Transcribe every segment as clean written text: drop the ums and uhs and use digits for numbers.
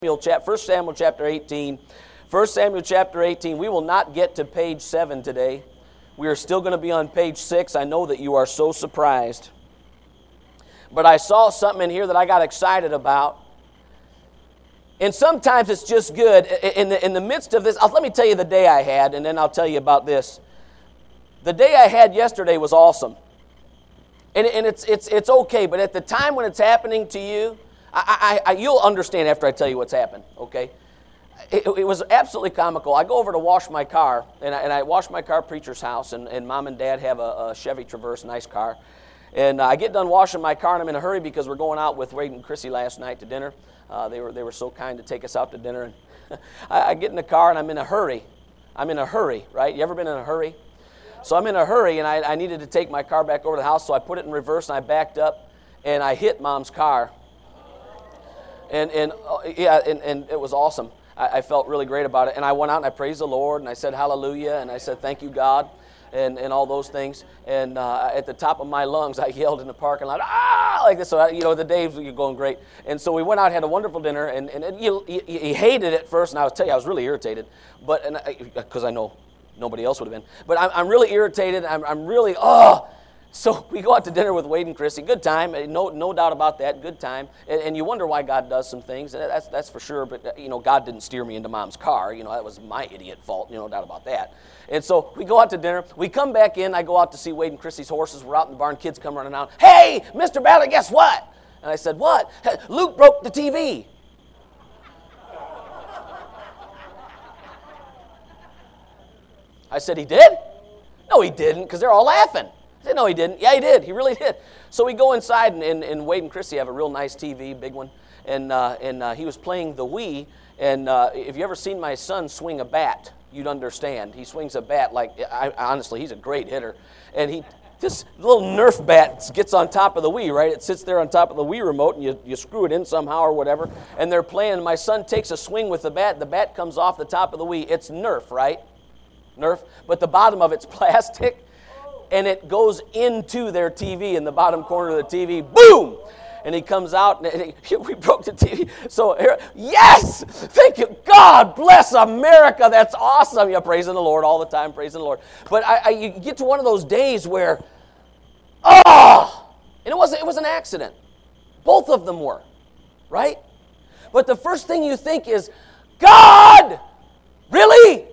1 Samuel chapter 18. 1 Samuel chapter 18. We will not get to page 7 today. We are still going to be on page 6. I know that you are so surprised. But I saw something in here that I got excited about. And sometimes it's just good. In the midst of this, let me tell you the day I had, and then I'll tell you about this. The day I had yesterday was awesome. And it's okay, but at the time when it's happening to you, you'll understand after I tell you what's happened, okay? It was absolutely comical. I go over to wash my car, and I wash my car at Preacher's house, and Mom and Dad have a Chevy Traverse, nice car. And I get done washing my car, and I'm in a hurry because we're going out with Wade and Chrissy last night to dinner. They were so kind to take us out to dinner. And I get in the car, and I'm in a hurry. I'm in a hurry, right? You ever been in a hurry? So I'm in a hurry, and I needed to take my car back over to the house, so I put it in reverse, and I backed up, and I hit Mom's car. And it was awesome. I felt really great about it. And I went out and I praised the Lord and I said hallelujah and I said thank you God and all those things. And at the top of my lungs I yelled in the parking lot, ah, like this. So the days were going great. And so we went out, had a wonderful dinner, and you hated it at first. And I was really irritated, but because I know nobody else would have been. But I'm really irritated. I'm really So we go out to dinner with Wade and Chrissy. Good time, no doubt about that. Good time, and you wonder why God does some things. That's for sure. But God didn't steer me into Mom's car. That was my idiot fault. No doubt about that. And so we go out to dinner. We come back in. I go out to see Wade and Chrissy's horses. We're out in the barn. Kids come running out. Hey, Mr. Ballard, guess what? And I said, what? Luke broke the TV. I said, he did? No, he didn't, because they're all laughing. I said, no, he didn't. Yeah, he did. He really did. So we go inside, and Wade and Chrissy have a real nice TV, big one. And he was playing the Wii. And if you ever seen my son swing a bat, you'd understand. He swings a bat like, honestly, he's a great hitter. And this little Nerf bat gets on top of the Wii, right? It sits there on top of the Wii remote, and you screw it in somehow or whatever. And they're playing. And my son takes a swing with the bat. The bat comes off the top of the Wii. It's Nerf, right? Nerf. But the bottom of it's plastic. And it goes into their TV in the bottom corner of the TV. Boom! And he comes out, and we broke the TV. So, yes! Thank you. God bless America. That's awesome. You're praising the Lord all the time, praising the Lord. But you get to one of those days where, and it was an accident. Both of them were, right? But the first thing you think is, God! Really?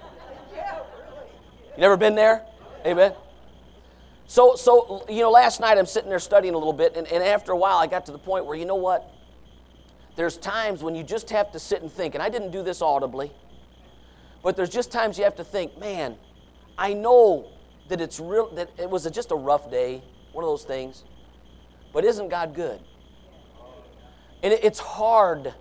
You never been there? Amen? So last night I'm sitting there studying a little bit, and after a while I got to the point where, you know what? There's times when you just have to sit and think, and I didn't do this audibly, but there's just times you have to think, man, I know that that it was just a rough day, one of those things, but isn't God good? And it's hard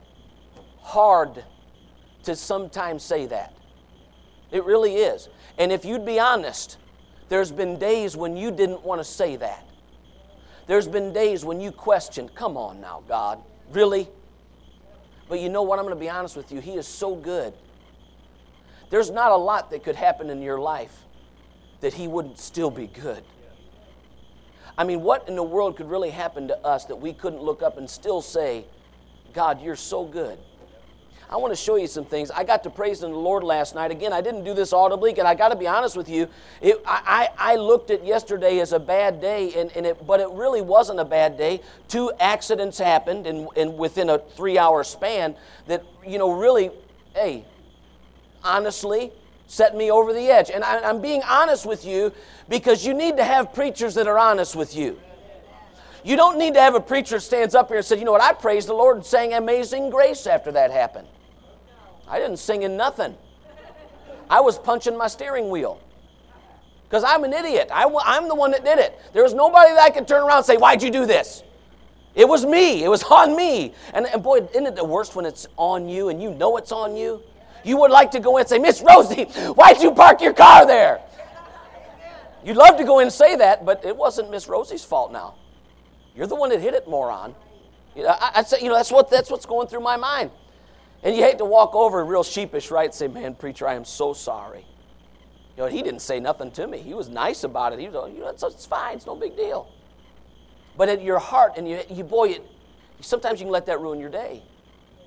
to sometimes say that. It really is. And if you'd be honest, there's been days when you didn't want to say that. There's been days when you questioned, come on now, God, really? But you know what? I'm going to be honest with you. He is so good. There's not a lot that could happen in your life that He wouldn't still be good. I mean, what in the world could really happen to us that we couldn't look up and still say, God, you're so good? I want to show you some things. I got to praising the Lord last night. Again, I didn't do this audibly, and I got to be honest with you. I looked at yesterday as a bad day, but it really wasn't a bad day. 2 accidents happened and within a 3-hour span that, really, honestly, set me over the edge. And I'm being honest with you because you need to have preachers that are honest with you. You don't need to have a preacher that stands up here and says, you know what, I praised the Lord and sang Amazing Grace after that happened. I didn't sing in nothing. I was punching my steering wheel. Because I'm an idiot. I'm the one that did it. There was nobody that I could turn around and say, why'd you do this? It was me. It was on me. And boy, isn't it the worst when it's on you and you know it's on you? You would like to go in and say, Miss Rosie, why'd you park your car there? You'd love to go in and say that, but it wasn't Miss Rosie's fault now. You're the one that hit it, moron. I'd say, that's what's going through my mind. And you hate to walk over real sheepish, right, and say, man, preacher, I am so sorry. He didn't say nothing to me. He was nice about it. He was, it's fine. It's no big deal. But at your heart, and sometimes you can let that ruin your day.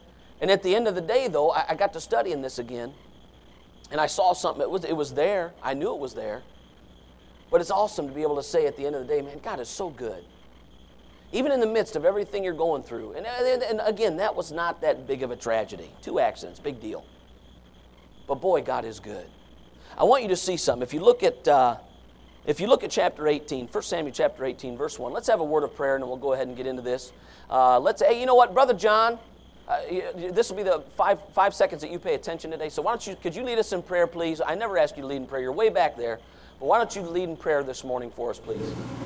And at the end of the day, though, I got to studying this again. And I saw something. It was there. I knew it was there. But it's awesome to be able to say at the end of the day, man, God is so good. Even in the midst of everything you're going through. And again, that was not that big of a tragedy. 2 accidents, big deal. But boy, God is good. I want you to see something. If you look at chapter 18, 1 Samuel chapter 18, verse 1, let's have a word of prayer and then we'll go ahead and get into this. Hey, you know what, Brother John, this will be the five seconds that you pay attention today. So could you lead us in prayer, please? I never asked you to lead in prayer. You're way back there. But why don't you lead in prayer this morning for us, please?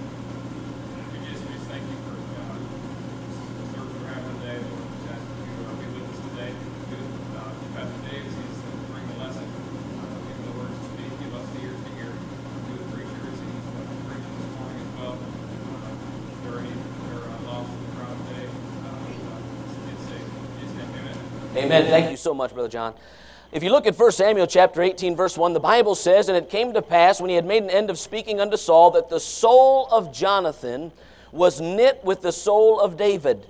Jesus, we thank you for the service we're having today. Lord, we just ask you to be with us today. Be with Pastor Dave as he's bringing the lesson. Give him the words to speak. Give us the ears to hear. Be with the preacher as he's preaching this morning as well. If there are any that are lost in the crowd today, get saved. Amen. Amen. Thank you so much, Brother John. If you look at 1 Samuel chapter 18, verse 1, the Bible says, "And it came to pass, when he had made an end of speaking unto Saul, that the soul of Jonathan was knit with the soul of David.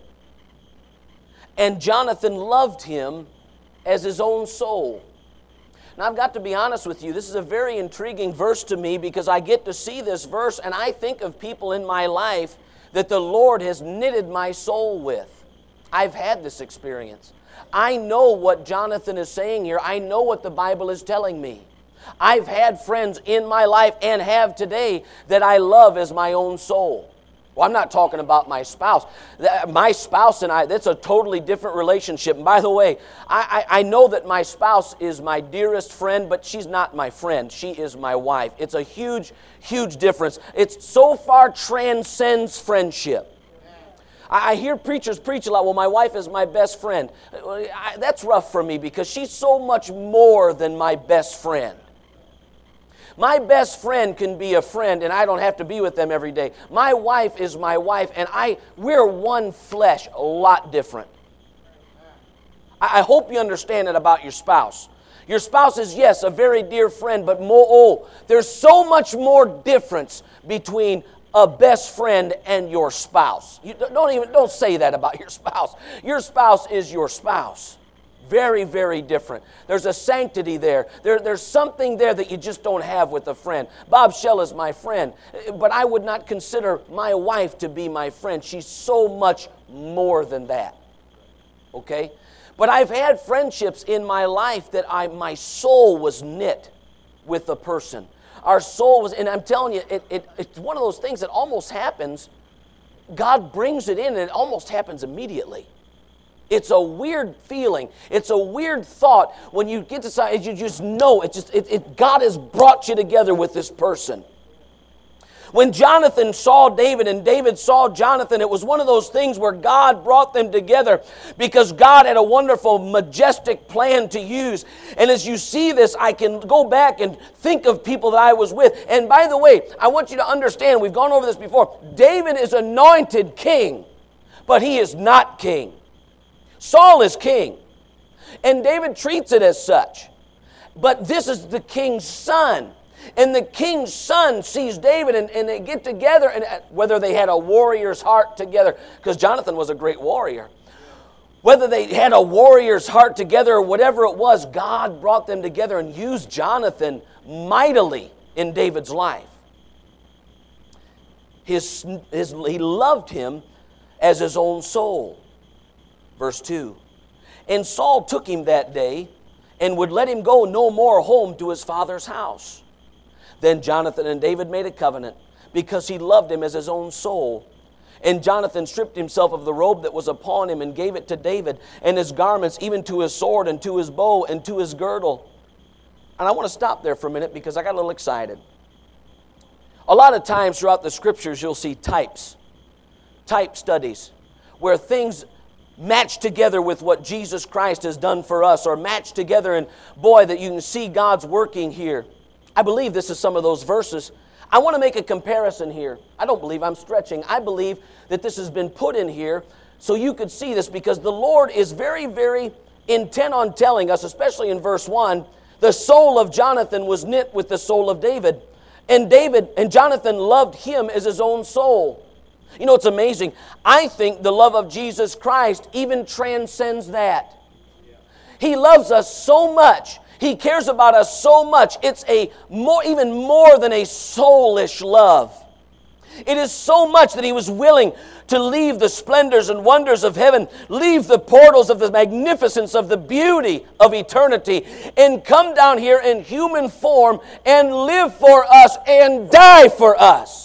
And Jonathan loved him as his own soul." Now, I've got to be honest with you, this is a very intriguing verse to me because I get to see this verse and I think of people in my life that the Lord has knitted my soul with. I've had this experience. I know what Jonathan is saying here. I know what the Bible is telling me. I've had friends in my life and have today that I love as my own soul. Well, I'm not talking about my spouse. My spouse and I, that's a totally different relationship. And by the way, I know that my spouse is my dearest friend, but she's not my friend. She is my wife. It's a huge, huge difference. It so far transcends friendship. I hear preachers preach a lot, well, my wife is my best friend. That's rough for me because she's so much more than my best friend. My best friend can be a friend and I don't have to be with them every day. My wife is my wife and we're one flesh, a lot different. I hope you understand that about your spouse. Your spouse is, yes, a very dear friend, but there's so much more difference between a best friend and your spouse. You don't say that about your spouse. Your spouse is your spouse. Very, very different. There's a sanctity there. There's something there that you just don't have with a friend. Bob Shell is my friend, but I would not consider my wife to be my friend. She's so much more than that. Okay? But I've had friendships in my life that my soul was knit with a person. Our soul was, and I'm telling you, it's one of those things that almost happens. God brings it in and it almost happens immediately. It's a weird feeling. It's a weird thought when you get to, you just know, God has brought you together with this person. When Jonathan saw David and David saw Jonathan, it was one of those things where God brought them together because God had a wonderful, majestic plan to use. And as you see this, I can go back and think of people that I was with. And by the way, I want you to understand, we've gone over this before, David is anointed king, but he is not king. Saul is king, and David treats it as such. But this is the king's son. And the king's son sees David and they get together, and whether they had a warrior's heart together, because Jonathan was a great warrior. Whether they had a warrior's heart together or whatever it was, God brought them together and used Jonathan mightily in David's life. He loved him as his own soul. Verse 2. And Saul took him that day and would let him go no more home to his father's house. Then Jonathan and David made a covenant because he loved him as his own soul. And Jonathan stripped himself of the robe that was upon him and gave it to David, and his garments, even to his sword and to his bow and to his girdle. And I want to stop there for a minute because I got a little excited. A lot of times throughout the scriptures you'll see type studies, where things match together with what Jesus Christ has done for us, or match together, and boy, that you can see God's working here. I believe this is some of those verses. I want to make a comparison here. I don't believe I'm stretching. I believe that this has been put in here so you could see this, because the Lord is very, very intent on telling us, especially in verse 1, the soul of Jonathan was knit with the soul of David, and Jonathan loved him as his own soul. You know, it's amazing. I think the love of Jesus Christ even transcends that. He loves us so much. He cares about us so much. It's even more than a soulish love. It is so much that He was willing to leave the splendors and wonders of heaven, leave the portals of the magnificence of the beauty of eternity, and come down here in human form and live for us and die for us.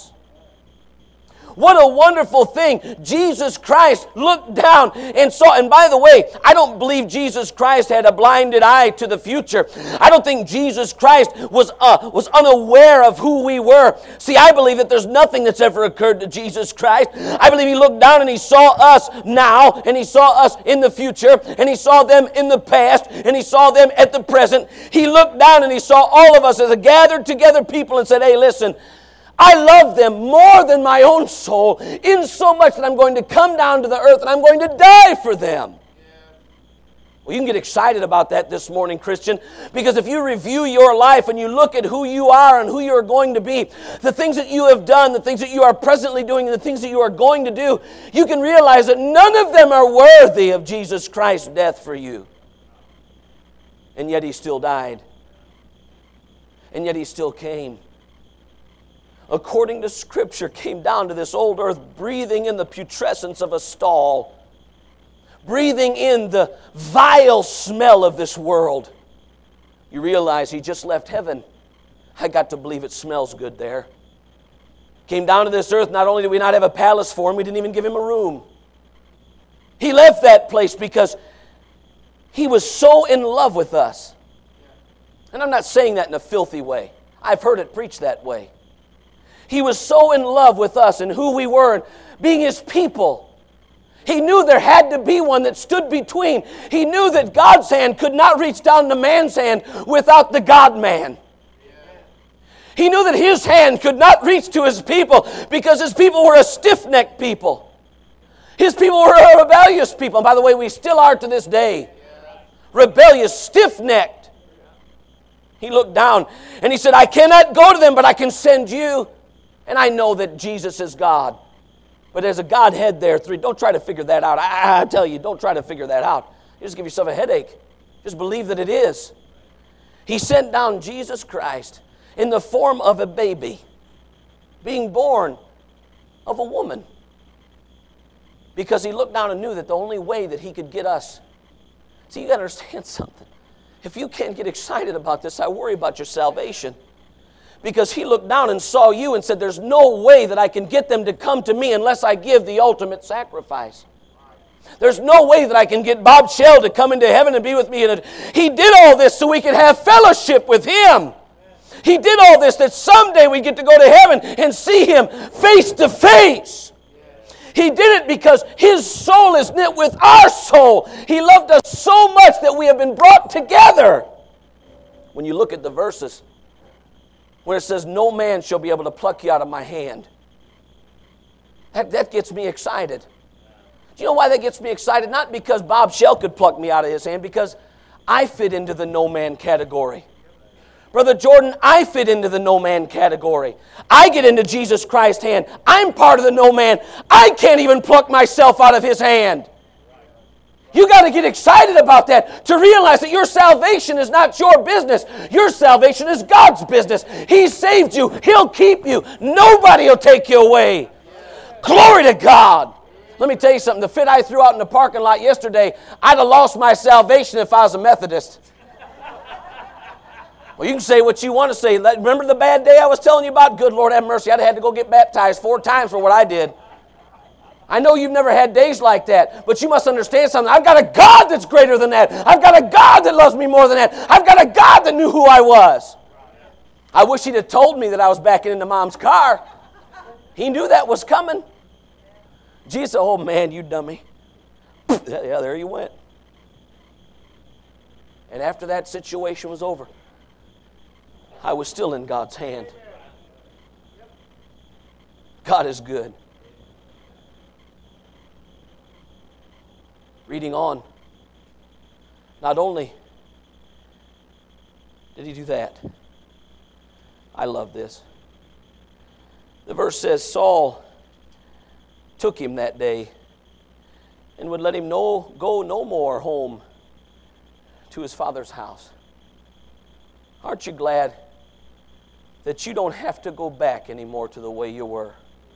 What a wonderful thing. Jesus Christ looked down and saw. And by the way, I don't believe Jesus Christ had a blinded eye to the future. I don't think Jesus Christ was unaware of who we were. See, I believe that there's nothing that's ever occurred to Jesus Christ. I believe He looked down and He saw us now, and He saw us in the future, and He saw them in the past, and He saw them at the present. He looked down and He saw all of us as a gathered together people and said, hey, listen, I love them more than my own soul, in so much that I'm going to come down to the earth and I'm going to die for them. Well, you can get excited about that this morning, Christian, because if you review your life and you look at who you are and who you're going to be, the things that you have done, the things that you are presently doing, and the things that you are going to do, you can realize that none of them are worthy of Jesus Christ's death for you. And yet He still died. And yet He still came. According to Scripture, came down to this old earth, breathing in the putrescence of a stall, breathing in the vile smell of this world. You realize He just left heaven. I got to believe it smells good there. Came down to this earth, not only did we not have a palace for Him, we didn't even give Him a room. He left that place because He was so in love with us. And I'm not saying that in a filthy way. I've heard it preached that way. He was so in love with us and who we were and being His people. He knew there had to be one that stood between. He knew that God's hand could not reach down to man's hand without the God-man. He knew that His hand could not reach to His people because His people were a stiff-necked people. His people were a rebellious people. And by the way, we still are to this day. Rebellious, stiff-necked. He looked down and He said, I cannot go to them, but I can send you. And I know that Jesus is God. But there's a Godhead there. Don't try to figure that out. I tell you, don't try to figure that out. You just give yourself a headache. Just believe that it is. He sent down Jesus Christ in the form of a baby, being born of a woman. Because He looked down and knew that the only way that He could get us. See, you got to understand something. If you can't get excited about this, I worry about your salvation. Because He looked down and saw you and said, there's no way that I can get them to come to me unless I give the ultimate sacrifice. There's no way that I can get Bob Shell to come into heaven and be with me. And He did all this so we could have fellowship with Him. He did all this that someday we get to go to heaven and see Him face to face. He did it because His soul is knit with our soul. He loved us so much that we have been brought together. When you look at the verses, where it says, no man shall be able to pluck you out of my hand. That gets me excited. Do you know why that gets me excited? Not because Bob Shell could pluck me out of His hand, because I fit into the no man category. Brother Jordan, I fit into the no man category. I get into Jesus Christ's hand. I'm part of the no man. I can't even pluck myself out of His hand. You got to get excited about that, to realize that your salvation is not your business. Your salvation is God's business. He saved you. He'll keep you. Nobody will take you away. Glory to God. Let me tell you something. The fit I threw out in the parking lot yesterday, I'd have lost my salvation if I was a Methodist. Well, you can say what you want to say. Remember the bad day I was telling you about? Good Lord have mercy. I'd have had to go get baptized 4 times for what I did. I know you've never had days like that, but you must understand something. I've got a God that's greater than that. I've got a God that loves me more than that. I've got a God that knew who I was. I wish He'd have told me that I was backing into Mom's car. He knew that was coming. Jesus said, oh man, you dummy. Yeah, there you went. And after that situation was over, I was still in God's hand. God is good. Reading on, not only did He do that, I love this. The verse says, Saul took him that day and would let him go no more home to his Father's house. Aren't you glad that you don't have to go back anymore to the way you were?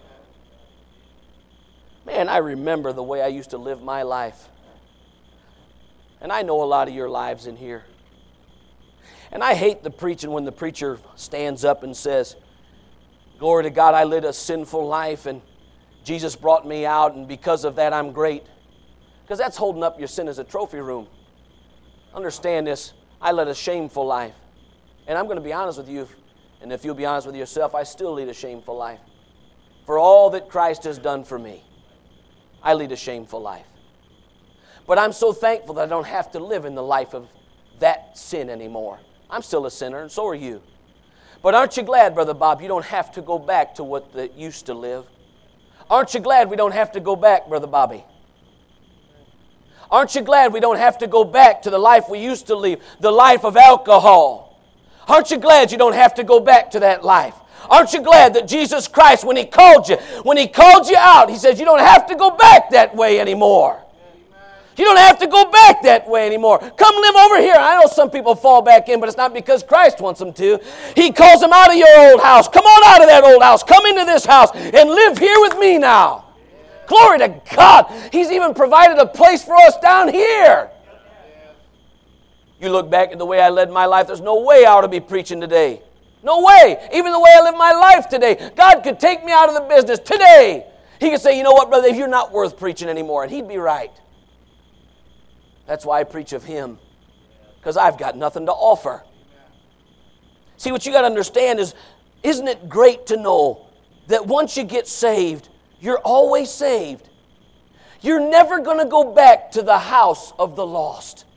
Man, I remember the way I used to live my life. And I know a lot of your lives in here. And I hate the preaching when the preacher stands up and says, glory to God, I led a sinful life and Jesus brought me out and because of that I'm great. Because that's holding up your sin as a trophy room. Understand this, I led a shameful life. And I'm going to be honest with you, and if you'll be honest with yourself, I still lead a shameful life. For all that Christ has done for me, I lead a shameful life. But I'm so thankful that I don't have to live in the life of that sin anymore. I'm still a sinner, and so are you. But aren't you glad, Brother Bob, you don't have to go back to what that used to live? Aren't you glad we don't have to go back, Brother Bobby? Aren't you glad we don't have to go back to the life we used to live, the life of alcohol? Aren't you glad you don't have to go back to that life? Aren't you glad that Jesus Christ, when He called you out, He says you don't have to go back that way anymore. You don't have to go back that way anymore. Come live over here. I know some people fall back in, but it's not because Christ wants them to. He calls them out of your old house. Come on out of that old house. Come into this house and live here with me now. Glory to God. He's even provided a place for us down here. You look back at the way I led my life, there's no way I ought to be preaching today. No way. Even the way I live my life today. God could take me out of the business today. He could say, you know what, brother, you're not worth preaching anymore. And He'd be right. That's why I preach of Him. Because I've got nothing to offer. See, what you got to understand is, isn't it great to know that once you get saved, you're always saved. You're never going to go back to the house of the lost.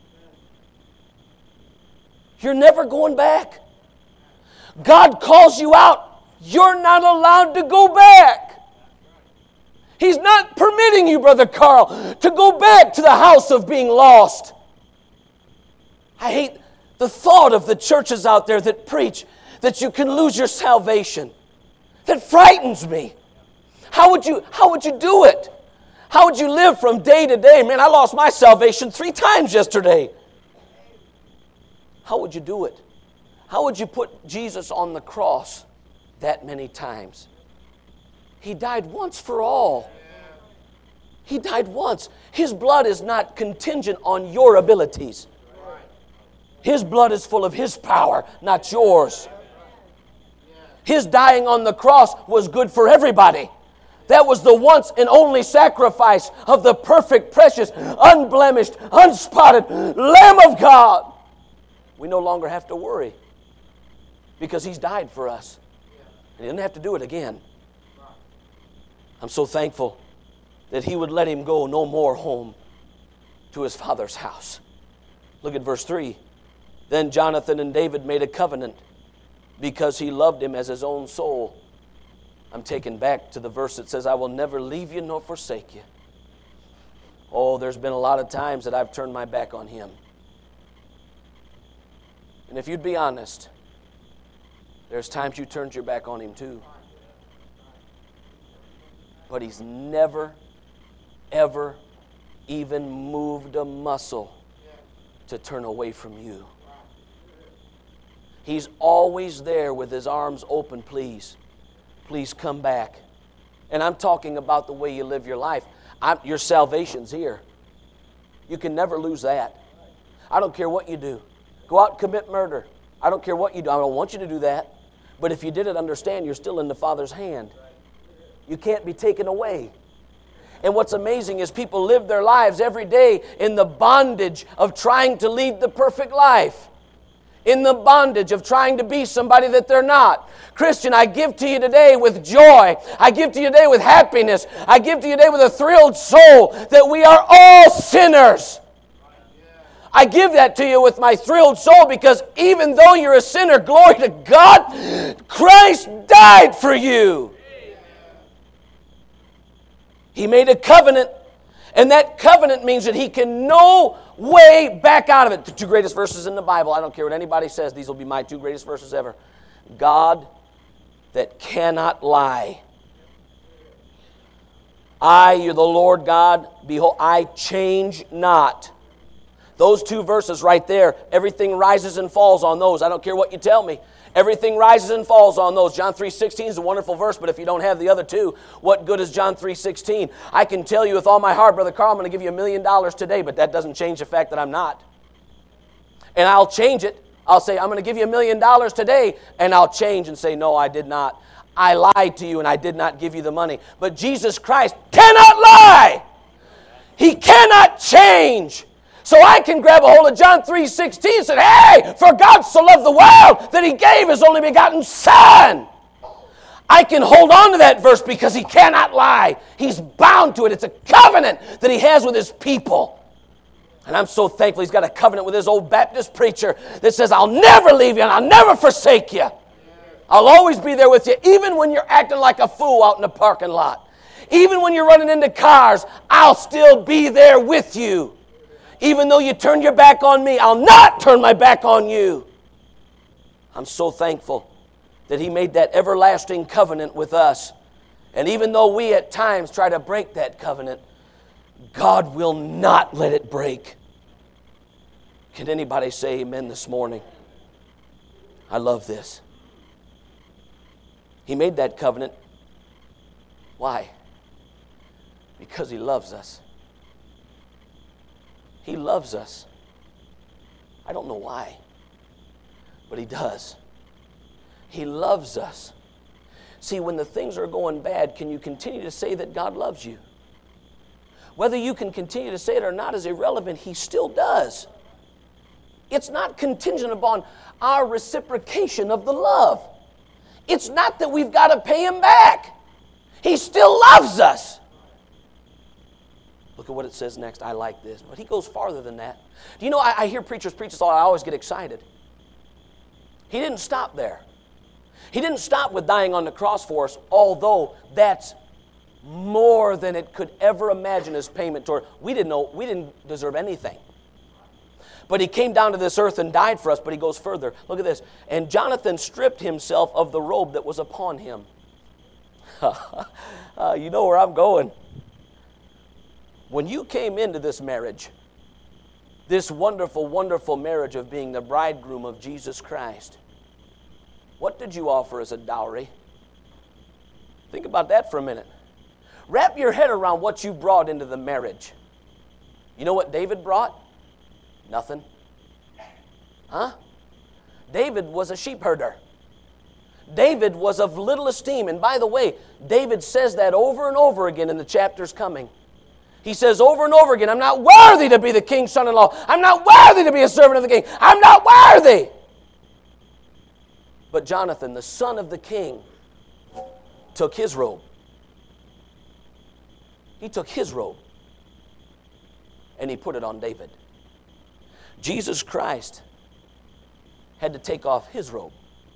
You're never going back. God calls you out. You're not allowed to go back. He's not permitting you, Brother Carl, to go back to the house of being lost. I hate the thought of the churches out there that preach that you can lose your salvation. That frightens me. How would you do it? How would you live from day to day? Man, I lost my salvation 3 times yesterday. How would you do it? How would you put Jesus on the cross that many times? He died once for all. He died once. His blood is not contingent on your abilities. His blood is full of His power, not yours. His dying on the cross was good for everybody. That was the once and only sacrifice of the perfect, precious, unblemished, unspotted Lamb of God. We no longer have to worry because He's died for us. And He didn't have to do it again. I'm so thankful that He would let him go no more home to his father's house. Look at verse 3. Then Jonathan and David made a covenant because he loved him as his own soul. I'm taken back to the verse that says, I will never leave you nor forsake you. Oh, there's been a lot of times that I've turned my back on Him. And if you'd be honest, there's times you turned your back on Him too. But He's never, ever even moved a muscle to turn away from you. He's always there with His arms open. Please come back. And I'm talking about the way you live your life. Your salvation's here. You can never lose that. I don't care what you do. Go out and commit murder. I don't care what you do. I don't want you to do that. But if you did it, understand you're still in the Father's hand. You can't be taken away. And what's amazing is people live their lives every day in the bondage of trying to lead the perfect life. In the bondage of trying to be somebody that they're not. Christian, I give to you today with joy. I give to you today with happiness. I give to you today with a thrilled soul that we are all sinners. I give that to you with my thrilled soul because even though you're a sinner, glory to God, Christ died for you. He made a covenant, and that covenant means that He can no way back out of it. The 2 greatest verses in the Bible, I don't care what anybody says, these will be my 2 greatest verses ever. God that cannot lie. You're the Lord God, behold, I change not. Those two verses right there, everything rises and falls on those. I don't care what you tell me. Everything rises and falls on those. John 3:16 is a wonderful verse, but if you don't have the other two, what good is John 3:16? I can tell you with all my heart, Brother Carl, I'm going to give you $1 million today, but that doesn't change the fact that I'm not. And I'll change it. I'll say, I'm going to give you $1 million today, and I'll change and say, no, I did not. I lied to you, and I did not give you the money. But Jesus Christ cannot lie. He cannot change. So I can grab a hold of John 3:16 and say, hey, for God so loved the world that He gave His only begotten Son. I can hold on to that verse because He cannot lie. He's bound to it. It's a covenant that He has with His people. And I'm so thankful He's got a covenant with this old Baptist preacher that says, I'll never leave you and I'll never forsake you. I'll always be there with you, even when you're acting like a fool out in the parking lot. Even when you're running into cars, I'll still be there with you. Even though you turn your back on me, I'll not turn my back on you. I'm so thankful that He made that everlasting covenant with us. And even though we at times try to break that covenant, God will not let it break. Can anybody say amen this morning? I love this. He made that covenant. Why? Because He loves us. He loves us. I don't know why, but He does. He loves us. See, when the things are going bad, can you continue to say that God loves you? Whether you can continue to say it or not is irrelevant. He still does. It's not contingent upon our reciprocation of the love. It's not that we've got to pay Him back. He still loves us. Look at what it says next. I like this. But He goes farther than that. Do you know, I hear preachers preach this all. I always get excited. He didn't stop there. He didn't stop with dying on the cross for us, although that's more than it could ever imagine as payment toward. We didn't deserve anything. But He came down to this earth and died for us, but He goes further. Look at this. And Jonathan stripped himself of the robe that was upon him. You know where I'm going. When you came into this marriage, this wonderful, wonderful marriage of being the bridegroom of Jesus Christ, what did you offer as a dowry? Think about that for a minute. Wrap your head around what you brought into the marriage. You know what David brought? Nothing. Huh? David was a sheep herder. David was of little esteem. And by the way, David says that over and over again in the chapters coming. He says over and over again, I'm not worthy to be the king's son-in-law. I'm not worthy to be a servant of the king. I'm not worthy. But Jonathan, the son of the king, took his robe. He took his robe and he put it on David. Jesus Christ had to take off His robe.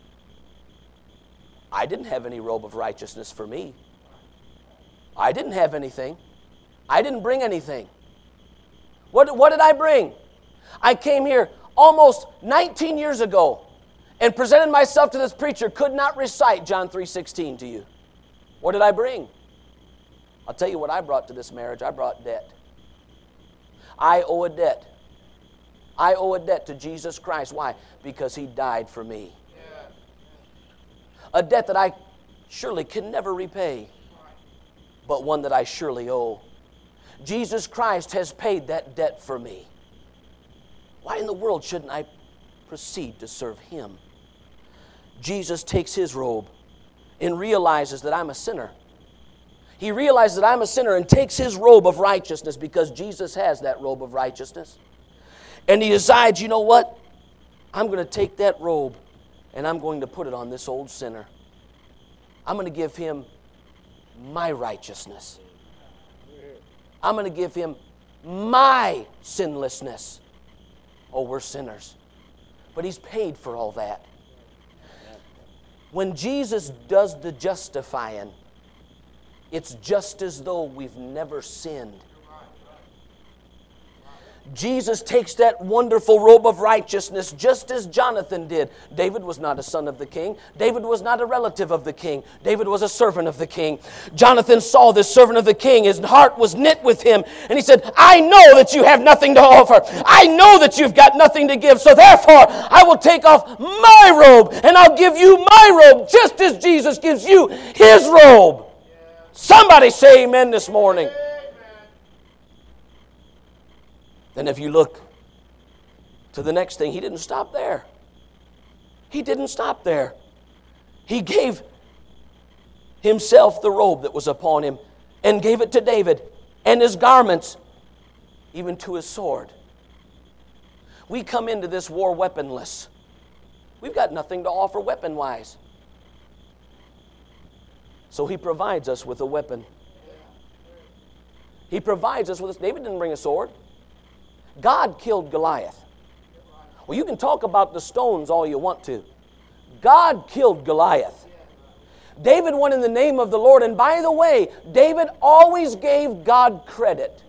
I didn't have any robe of righteousness for me. I didn't have anything. I didn't bring anything. What did I bring? I came here almost 19 years ago and presented myself to this preacher, could not recite John 3:16 to you. What did I bring? I'll tell you what I brought to this marriage. I brought debt. I owe a debt. I owe a debt to Jesus Christ. Why? Because He died for me. A debt that I surely can never repay, but one that I surely owe. Jesus Christ has paid that debt for me. Why in the world shouldn't I proceed to serve Him? Jesus takes His robe and realizes that I'm a sinner. He realizes that I'm a sinner and takes His robe of righteousness because Jesus has that robe of righteousness. And He decides, you know what? I'm going to take that robe and I'm going to put it on this old sinner. I'm going to give him my righteousness. I'm going to give him my sinlessness. Oh, we're sinners. But He's paid for all that. When Jesus does the justifying, it's just as though we've never sinned. Jesus takes that wonderful robe of righteousness just as Jonathan did. David was not a son of the king. David was not a relative of the king. David was a servant of the king. Jonathan saw this servant of the king. His heart was knit with him. And he said, I know that you have nothing to offer. I know that you've got nothing to give. So therefore, I will take off my robe and I'll give you my robe just as Jesus gives you his robe. Somebody say amen this morning. Then if you look to the next thing, he didn't stop there. He didn't stop there. He gave himself the robe that was upon him and gave it to David and his garments, even to his sword. We come into this war weaponless. We've got nothing to offer weapon-wise. So he provides us with a weapon. He provides us with this. David didn't bring a sword. God killed Goliath. Well, you can talk about the stones all you want to. God killed Goliath. David went in the name of the Lord. And by the way, David always gave God credit.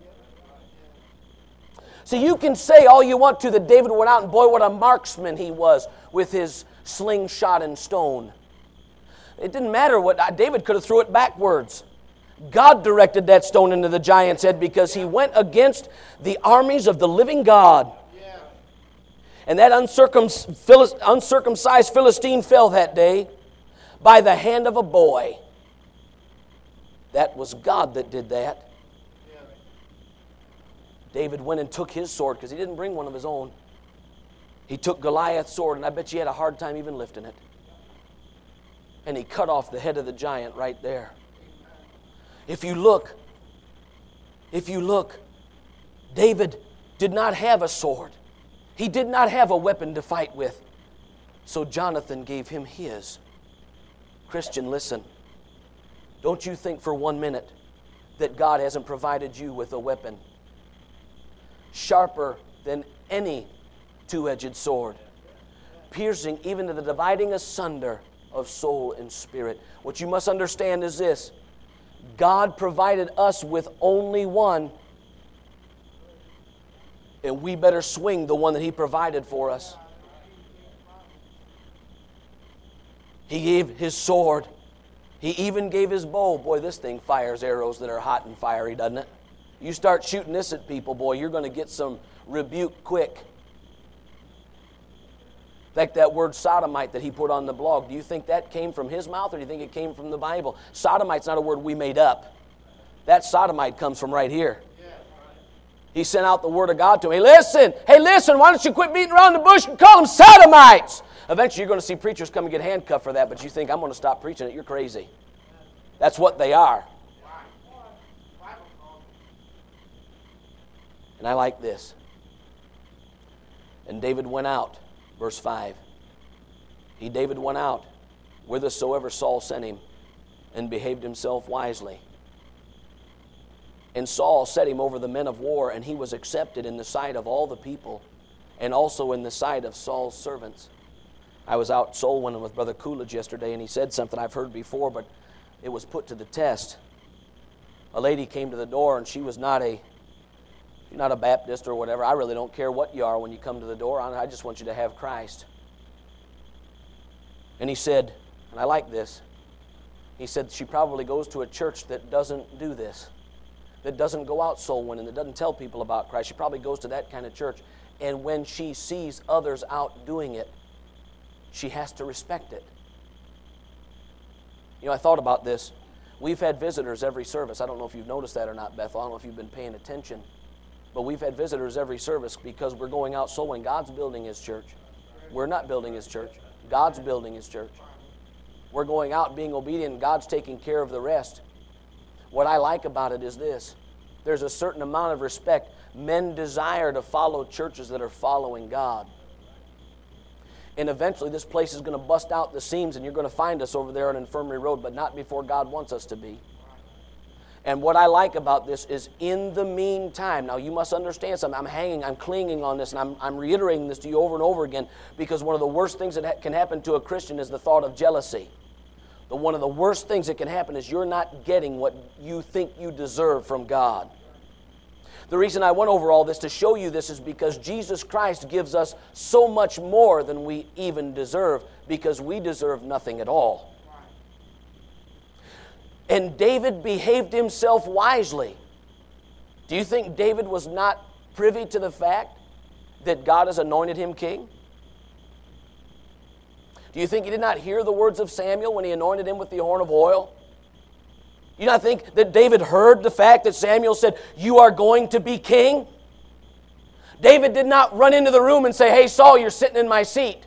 So you can say all you want to that David went out and boy, what a marksman he was with his slingshot and stone. It didn't matter what, David could have threw it backwards. God directed that stone into the giant's head because he went against the armies of the living God. And that uncircumcised Philistine fell that day by the hand of a boy. That was God that did that. David went and took his sword because he didn't bring one of his own. He took Goliath's sword, and I bet you he had a hard time even lifting it. And he cut off the head of the giant right there. If you look, David did not have a sword. He did not have a weapon to fight with. So Jonathan gave him his. Christian, listen. Don't you think for 1 minute that God hasn't provided you with a weapon sharper than any two-edged sword, piercing even to the dividing asunder of soul and spirit. What you must understand is this. God provided us with only one, and we better swing the one that He provided for us. He gave His sword. He even gave His bow. Boy, this thing fires arrows that are hot and fiery, doesn't it? You start shooting this at people, boy, you're going to get some rebuke quick. In fact, that word sodomite that he put on the blog, do you think that came from his mouth or do you think it came from the Bible? Sodomite's not a word we made up. That sodomite comes from right here. He sent out the word of God to him. Hey, listen, why don't you quit beating around the bush and call them sodomites? Eventually you're going to see preachers come and get handcuffed for that, but you think, I'm going to stop preaching it. You're crazy. That's what they are. And I like this. And David went out. Verse 5, David went out whithersoever Saul sent him and behaved himself wisely. And Saul set him over the men of war, and he was accepted in the sight of all the people and also in the sight of Saul's servants. I was out soul winning with Brother Coolidge yesterday, and he said something I've heard before, but it was put to the test. A lady came to the door, and she was not a Baptist or whatever. I really don't care what you are when you come to the door. I just want you to have Christ. And he said, and I like this, he said she probably goes to a church that doesn't do this, that doesn't go out soul winning, that doesn't tell people about Christ. She probably goes to that kind of church. And when she sees others out doing it, she has to respect it. You know, I thought about this. We've had visitors every service. I don't know if you've noticed that or not, Bethel. I don't know if you've been paying attention. But we've had visitors every service because we're going out soul winning. God's building His church. We're not building His church. God's building His church. We're going out being obedient, and God's taking care of the rest. What I like about it is this. There's a certain amount of respect. Men desire to follow churches that are following God. And eventually this place is going to bust out the seams, and you're going to find us over there on Infirmary Road, but not before God wants us to be. And what I like about this is in the meantime, now you must understand something, I'm clinging on this, and I'm reiterating this to you over and over again, because one of the worst things that can happen to a Christian is the thought of jealousy. One of the worst things that can happen is you're not getting what you think you deserve from God. The reason I went over all this to show you this is because Jesus Christ gives us so much more than we even deserve, because we deserve nothing at all. And David behaved himself wisely. Do you think David was not privy to the fact that God has anointed him king? Do you think he did not hear the words of Samuel when he anointed him with the horn of oil? You not think that David heard the fact that Samuel said, "You are going to be king"? David did not run into the room and say, "Hey, Saul, you're sitting in my seat."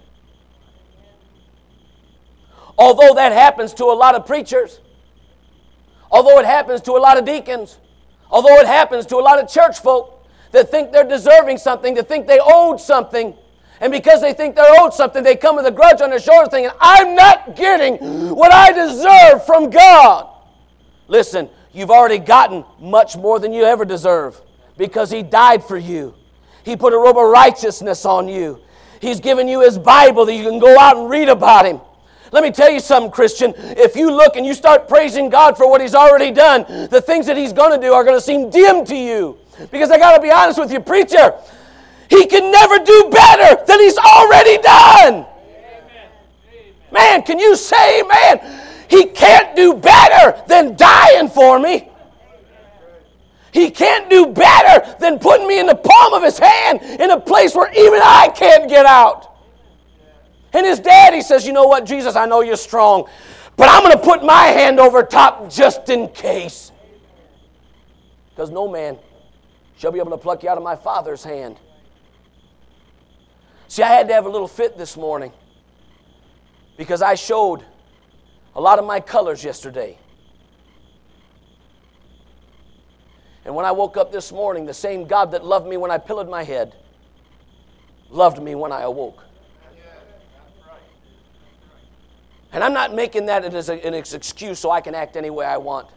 Although that happens to a lot of preachers, although it happens to a lot of deacons, although it happens to a lot of church folk that think they're deserving something, that think they owed something, and because they think they're owed something, they come with a grudge on their shoulder thinking, "I'm not getting what I deserve from God." Listen, you've already gotten much more than you ever deserve, because He died for you. He put a robe of righteousness on you. He's given you His Bible that you can go out and read about Him. Let me tell you something, Christian. If you look and you start praising God for what He's already done, the things that He's going to do are going to seem dim to you. Because I got to be honest with you, preacher, He can never do better than He's already done. Amen. Man, can you say amen? He can't do better than dying for me. He can't do better than putting me in the palm of His hand in a place where even I can't get out. And his daddy says, "You know what, Jesus, I know you're strong, but I'm going to put my hand over top just in case. Because no man shall be able to pluck you out of my Father's hand." See, I had to have a little fit this morning because I showed a lot of my colors yesterday. And when I woke up this morning, the same God that loved me when I pillowed my head loved me when I awoke. And I'm not making that as an excuse so I can act any way I want.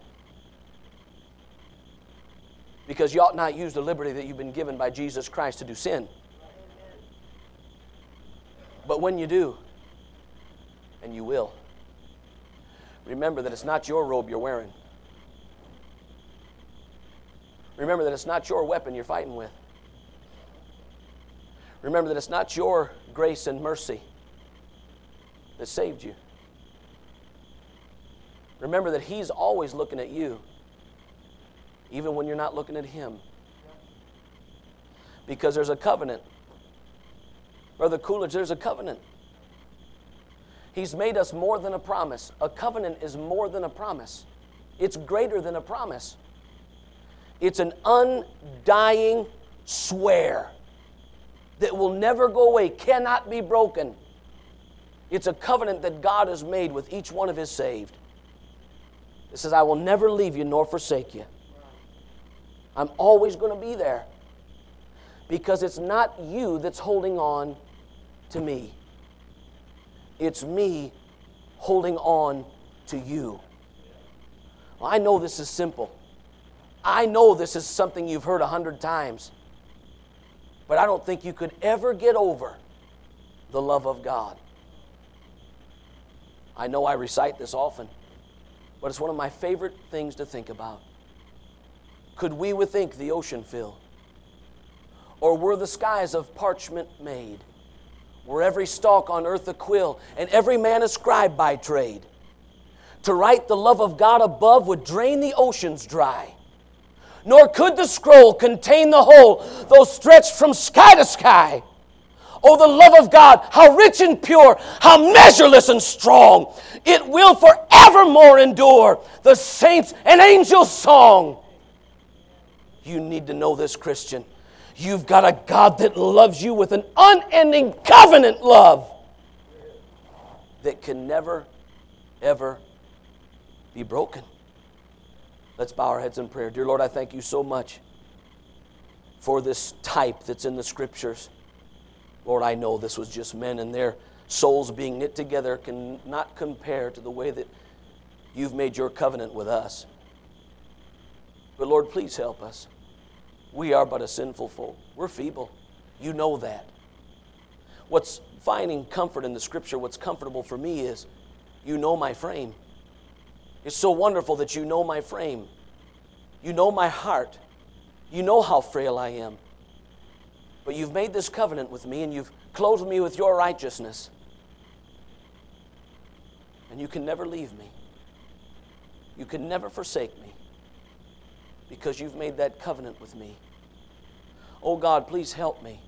Because you ought not use the liberty that you've been given by Jesus Christ to do sin. But when you do, and you will, remember that it's not your robe you're wearing. Remember that it's not your weapon you're fighting with. Remember that it's not your grace and mercy that saved you. Remember that He's always looking at you, even when you're not looking at Him. Because there's a covenant. Brother Coolidge, there's a covenant. He's made us more than a promise. A covenant is more than a promise. It's greater than a promise. It's an undying swear that will never go away, cannot be broken. It's a covenant that God has made with each one of His saved. It says, "I will never leave you nor forsake you." I'm always going to be there. Because it's not you that's holding on to me. It's me holding on to you. Well, I know this is simple. I know this is something you've heard 100 times. But I don't think you could ever get over the love of God. I know I recite this often, but it's one of my favorite things to think about. Could we with ink the ocean fill? Or were the skies of parchment made? Were every stalk on earth a quill, and every man a scribe by trade? To write the love of God above would drain the oceans dry. Nor could the scroll contain the whole, though stretched from sky to sky. Oh, the love of God, how rich and pure, how measureless and strong. It will forevermore endure, the saints' and angels' song. You need to know this, Christian. You've got a God that loves you with an unending covenant love that can never, ever be broken. Let's bow our heads in prayer. Dear Lord, I thank you so much for this type that's in the Scriptures. Lord, I know this was just men and their souls being knit together cannot compare to the way that you've made your covenant with us. But Lord, please help us. We are but a sinful folk. We're feeble. You know that. What's finding comfort in the Scripture, what's comfortable for me is you know my frame. It's so wonderful that you know my frame. You know my heart. You know how frail I am. But you've made this covenant with me, and you've clothed me with your righteousness. And you can never leave me. You can never forsake me, because you've made that covenant with me. Oh God, please help me.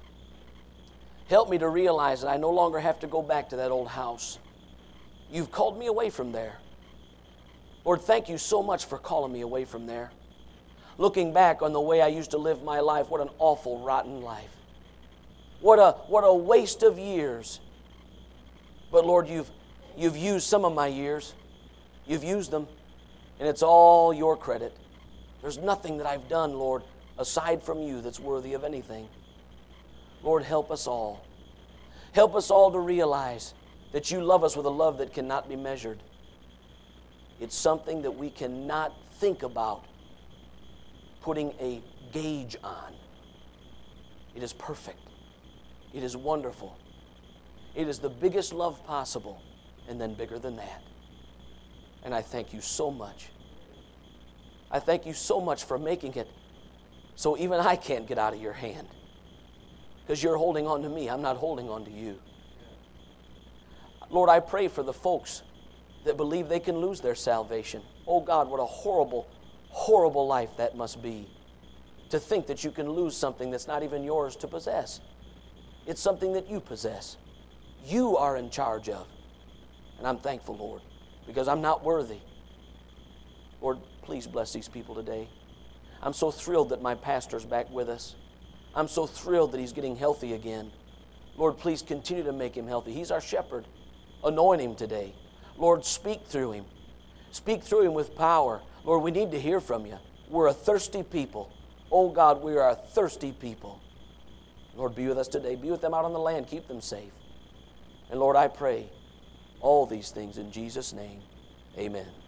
Help me to realize that I no longer have to go back to that old house. You've called me away from there. Lord, thank you so much for calling me away from there. Looking back on the way I used to live my life, what an awful, rotten life. What a waste of years. But Lord, you've used some of my years. You've used them, and it's all your credit. There's nothing that I've done, Lord, aside from you that's worthy of anything. Lord, help us all. Help us all to realize that you love us with a love that cannot be measured. It's something that we cannot think about putting a gauge on. It is perfect. It is wonderful. It is the biggest love possible, and then bigger than that. And I thank you so much. I thank you so much for making it so even I can't get out of your hand, because you're holding on to me. I'm not holding on to you. Lord, I pray for the folks that believe they can lose their salvation. Oh God, what a horrible, horrible life that must be, to think that you can lose something that's not even yours to possess. It's something that you possess. You are in charge of. And I'm thankful, Lord, because I'm not worthy. Lord, please bless these people today. I'm so thrilled that my pastor's back with us. I'm so thrilled that he's getting healthy again. Lord, please continue to make him healthy. He's our shepherd. Anoint him today. Lord, speak through him. Speak through him with power. Lord, we need to hear from you. We're a thirsty people. Oh God, we are a thirsty people. Lord, be with us today. Be with them out on the land. Keep them safe. And Lord, I pray all these things in Jesus' name. Amen.